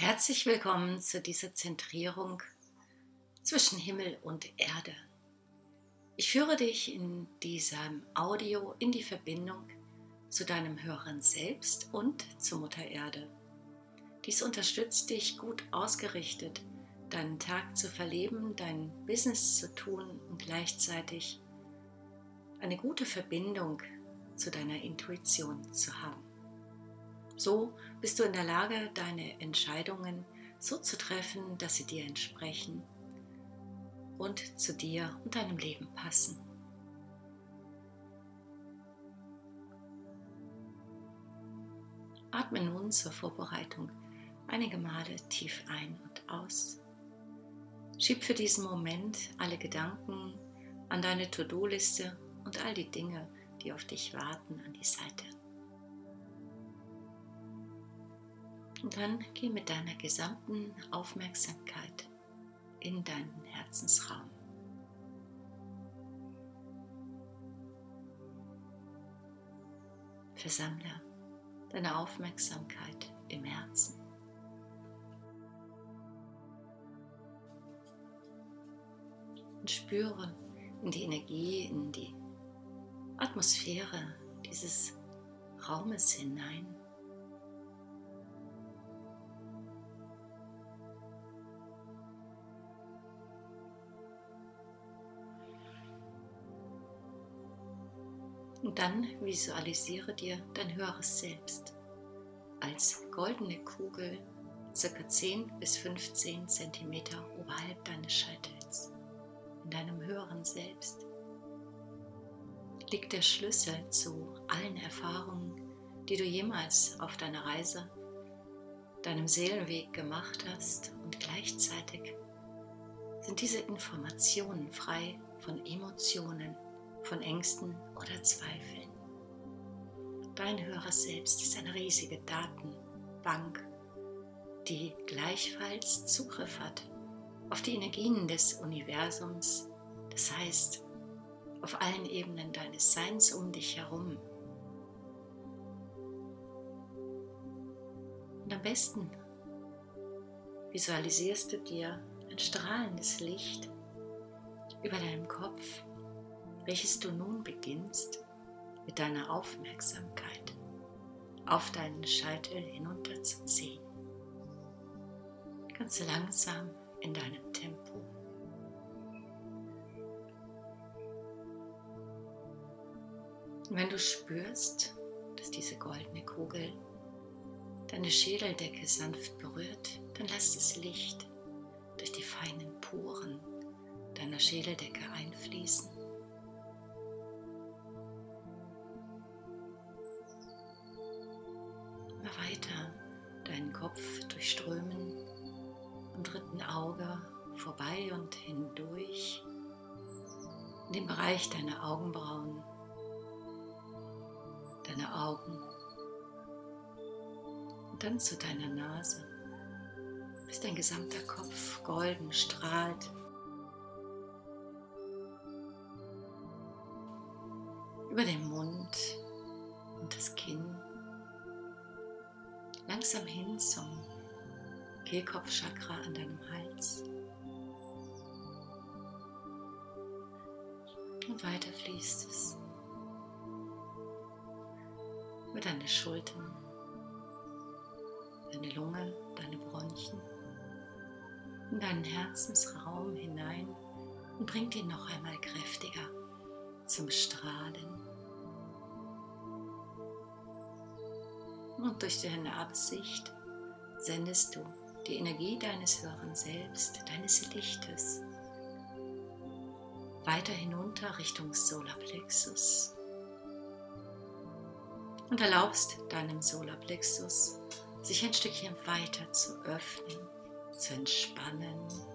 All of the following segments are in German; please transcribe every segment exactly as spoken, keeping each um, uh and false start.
Herzlich willkommen zu dieser Zentrierung zwischen Himmel und Erde. Ich führe dich in diesem Audio in die Verbindung zu deinem höheren Selbst und zur Mutter Erde. Dies unterstützt dich, gut ausgerichtet, deinen Tag zu verleben, dein Business zu tun und gleichzeitig eine gute Verbindung zu deiner Intuition zu haben. So bist du in der Lage, deine Entscheidungen so zu treffen, dass sie dir entsprechen und zu dir und deinem Leben passen. Atme nun zur Vorbereitung einige Male tief ein und aus. Schieb für diesen Moment alle Gedanken an deine To-Do-Liste und all die Dinge, die auf dich warten, an die Seite. Und dann geh mit deiner gesamten Aufmerksamkeit in deinen Herzensraum. Versammle deine Aufmerksamkeit im Herzen. Und spüre in die Energie, in die Atmosphäre dieses Raumes hinein. Und dann visualisiere dir dein höheres Selbst als goldene Kugel, ca. zehn bis fünfzehn Zentimeter oberhalb deines Scheitels. In deinem höheren Selbst liegt der Schlüssel zu allen Erfahrungen, die du jemals auf deiner Reise, deinem Seelenweg gemacht hast, und gleichzeitig sind diese Informationen frei von Emotionen, von Ängsten oder Zweifeln. Dein höheres Selbst ist eine riesige Datenbank, die gleichfalls Zugriff hat auf die Energien des Universums, das heißt auf allen Ebenen deines Seins um dich herum. Und am besten visualisierst du dir ein strahlendes Licht über deinem Kopf, welches du nun beginnst, mit deiner Aufmerksamkeit auf deinen Scheitel hinunterzuziehen. Ganz langsam in deinem Tempo. Und wenn du spürst, dass diese goldene Kugel deine Schädeldecke sanft berührt, dann lass das Licht durch die feinen Poren deiner Schädeldecke einfließen. Weiter deinen Kopf durchströmen, am dritten Auge vorbei und hindurch, in den Bereich deiner Augenbrauen, deiner Augen und dann zu deiner Nase, bis dein gesamter Kopf golden strahlt. Über den Mund und das Kinn, langsam hin zum Kehlkopfchakra an deinem Hals. Und weiter fließt es über deine Schultern, deine Lunge, deine Bronchien, in deinen Herzensraum hinein und bringt ihn noch einmal kräftiger zum Strahlen. Und durch deine Absicht sendest du die Energie deines höheren Selbst, deines Lichtes, weiter hinunter Richtung Solarplexus und erlaubst deinem Solarplexus, sich ein Stückchen weiter zu öffnen, zu entspannen,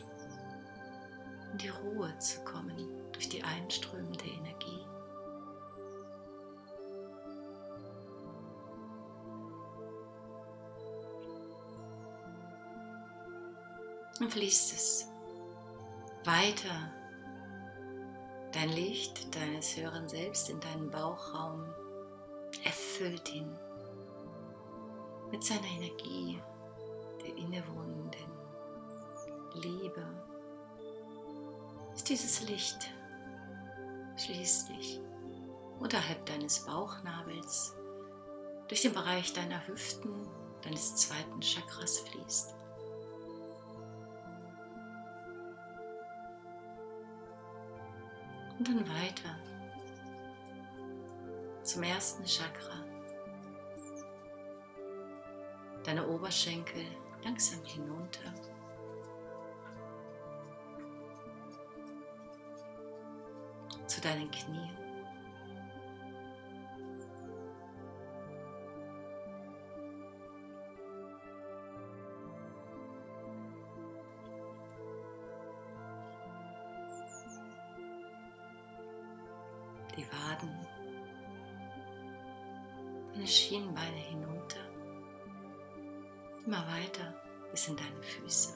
in die Ruhe zu kommen durch die einströmende Energie. Und fließt es weiter, dein Licht deines höheren Selbst in deinen Bauchraum, erfüllt ihn mit seiner Energie, der innewohnenden Liebe ist dieses Licht schließlich unterhalb deines Bauchnabels durch den Bereich deiner Hüften, deines zweiten Chakras fließt. Und dann weiter zum ersten Chakra. Deine Oberschenkel langsam hinunter. Zu deinen Knien. Die Waden, deine Schienbeine hinunter, immer weiter bis in deine Füße.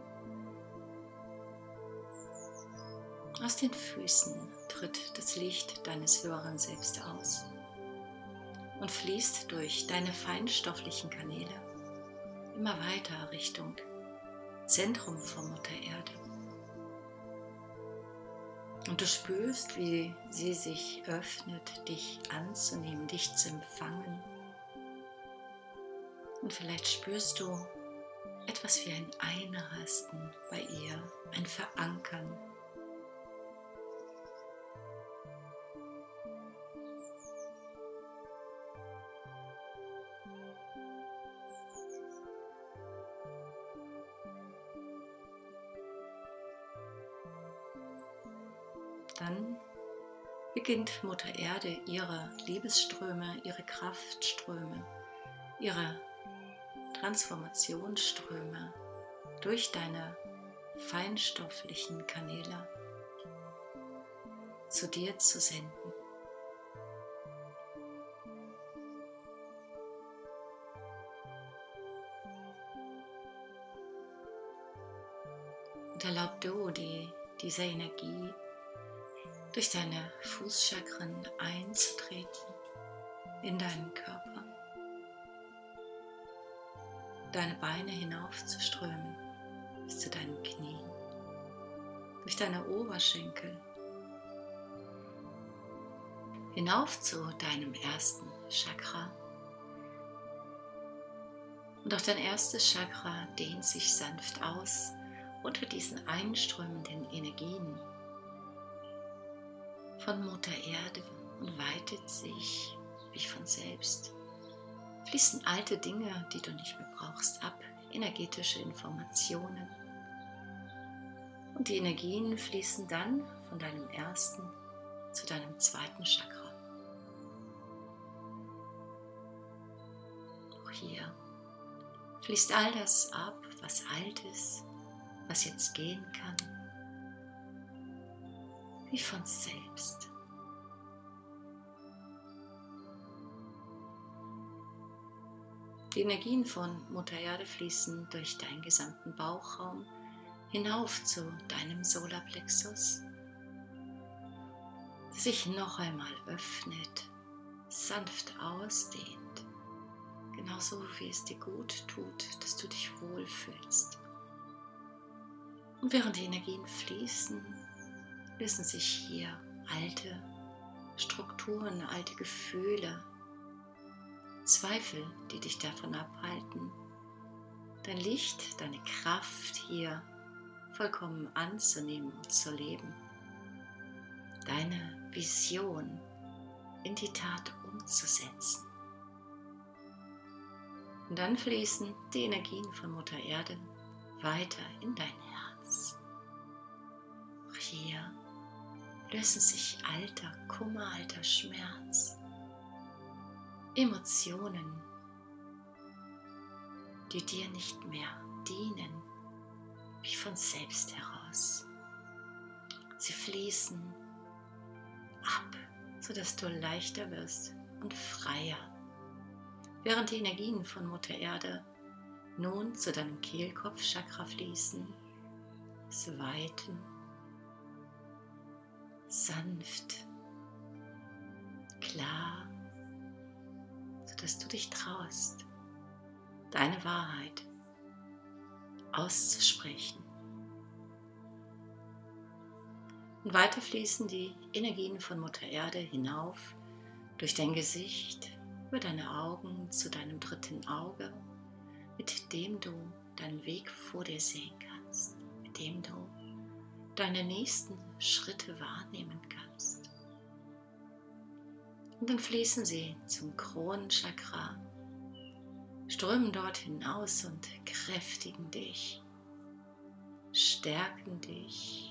Aus den Füßen tritt das Licht deines höheren Selbst aus und fließt durch deine feinstofflichen Kanäle immer weiter Richtung Zentrum von Mutter Erde. Und du spürst, wie sie sich öffnet, dich anzunehmen, dich zu empfangen. Und vielleicht spürst du etwas wie ein Einrasten bei ihr, ein Verankern. Dann beginnt Mutter Erde ihre Liebesströme, ihre Kraftströme, ihre Transformationsströme durch deine feinstofflichen Kanäle zu dir zu senden. Und erlaub du die, dieser Energie durch deine Fußchakren einzutreten in deinen Körper, deine Beine hinaufzuströmen bis zu deinen Knien, durch deine Oberschenkel hinauf zu deinem ersten Chakra. Und auch dein erstes Chakra dehnt sich sanft aus unter diesen einströmenden Energien von Mutter Erde und weitet sich wie von selbst. Fließen alte Dinge, die du nicht mehr brauchst, ab, energetische Informationen. Und die Energien fließen dann von deinem ersten zu deinem zweiten Chakra. Auch hier fließt all das ab, was alt ist, was jetzt gehen kann. Wie von selbst. Die Energien von Mutter Erde fließen durch deinen gesamten Bauchraum hinauf zu deinem Solarplexus, der sich noch einmal öffnet, sanft ausdehnt, genauso wie es dir gut tut, dass du dich wohlfühlst. Und während die Energien fließen, lösen sich hier alte Strukturen, alte Gefühle, Zweifel, die dich davon abhalten, dein Licht, deine Kraft hier vollkommen anzunehmen und zu leben, deine Vision in die Tat umzusetzen. Und dann fließen die Energien von Mutter Erde weiter in dein Herz. Auch hier lösen sich alter Kummer, alter Schmerz, Emotionen, die dir nicht mehr dienen, wie von selbst heraus. Sie fließen ab, sodass du leichter wirst und freier, während die Energien von Mutter Erde nun zu deinem Kehlkopfchakra fließen, es weiten, sanft, klar, sodass du dich traust, deine Wahrheit auszusprechen. Und weiter fließen die Energien von Mutter Erde hinauf durch dein Gesicht, über deine Augen zu deinem dritten Auge, mit dem du deinen Weg vor dir sehen kannst, mit dem du deine nächsten Schritte wahrnehmen kannst. Und dann fließen sie zum Kronenchakra, strömen dort hinaus und kräftigen dich, stärken dich.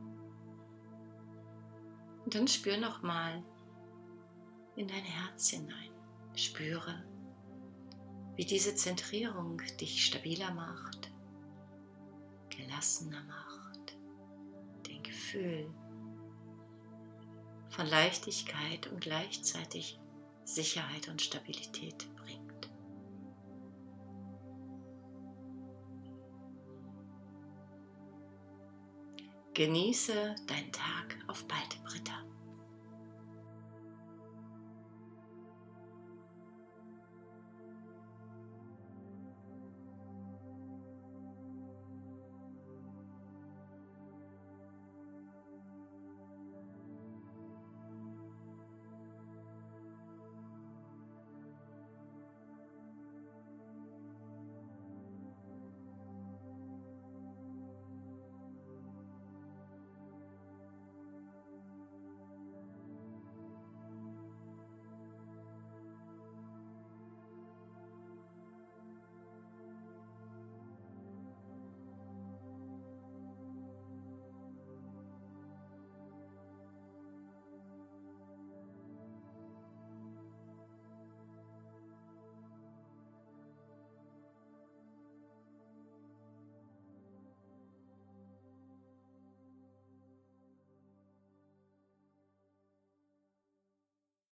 Und dann spür nochmal in dein Herz hinein. Spüre, wie diese Zentrierung dich stabiler macht, gelassener macht, den Gefühl von Leichtigkeit und gleichzeitig Sicherheit und Stabilität bringt. Genieße deinen Tag. Auf bald, Britta.